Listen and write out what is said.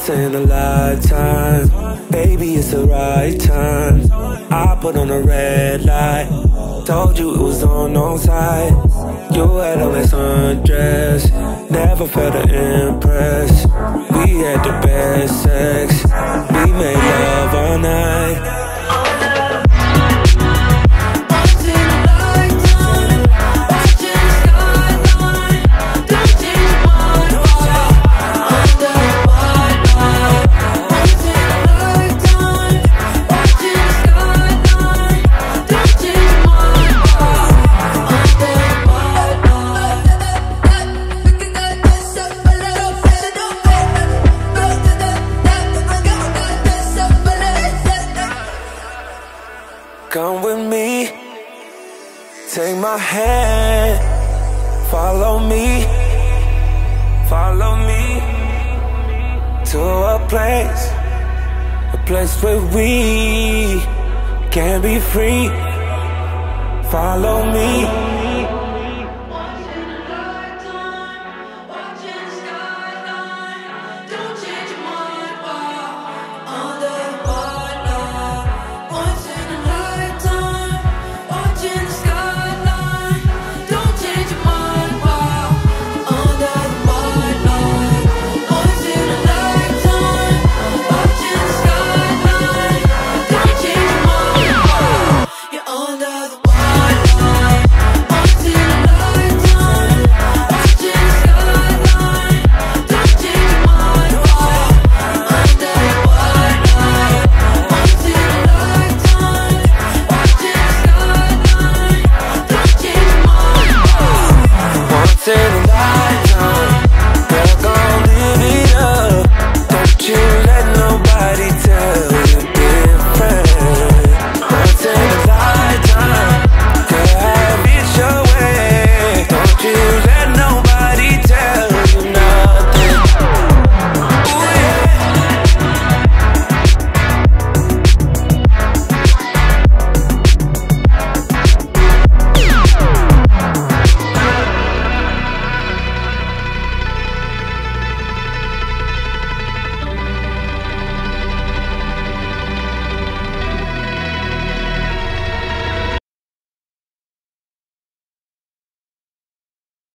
once in a lifetime. Baby, it's the right time. I put on a red light. Told you it was on side. You had on that sundress. Never felt to impress. We had the best sex. We made love all night. Come with me, take my hand, follow me to a place where we can be free. Follow me.